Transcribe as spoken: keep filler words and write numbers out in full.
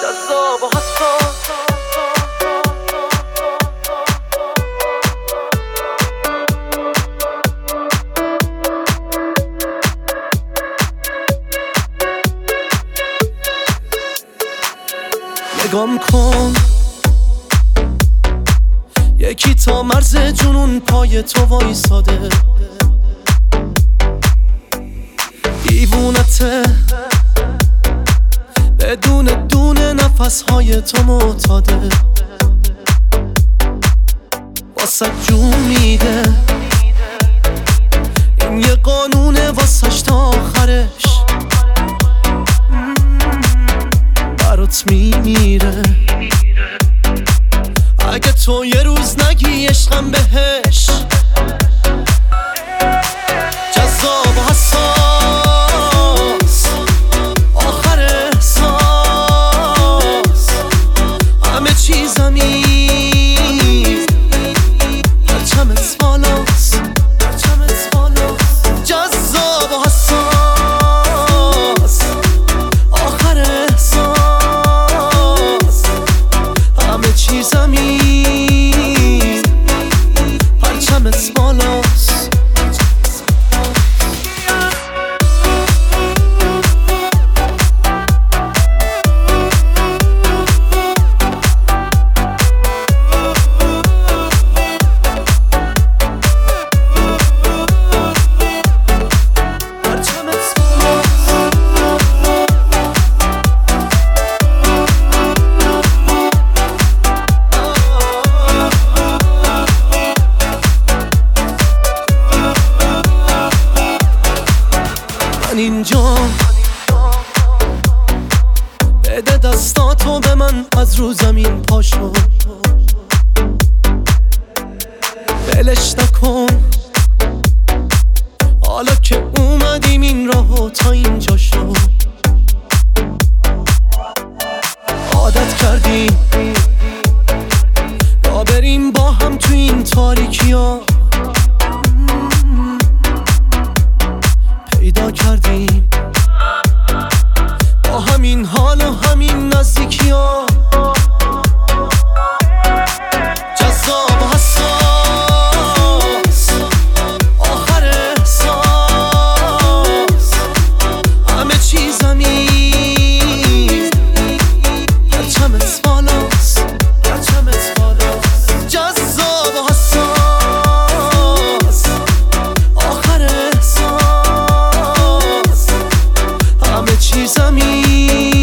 جذاب و حساس. نگام کن یکی تا مرز جنون پای تو وایساده، دیوونته بدون دونه نفسهای تو معتاده، واسه جون میده این یه قانونه واسش تا آخرش برات میمیره. اگه تو یه روز نگی عشقم بهش، جذاب و حساس آخر احساس، همه چیزمی پرچمت بالاست، پرچمت بالاست. جذاب و حساس آخر احساس، همه چیزمی پرچمت بالاست. اینجا بده دستاتو به من، از رو زمین پاشو بلش نکن. حالا که اومدیم این راهو تا اینجا شو، عادت کردیم را بریم با هم تو این تاریکی ها، پیدا کردیم با همین حال و همین نزدیکی ها. جذاب و حساس آخر احساس، همه چیزمی پرچمت بالاست، پرچمت بالاست. جذاب و حساس آخر احساس، همه چیزمی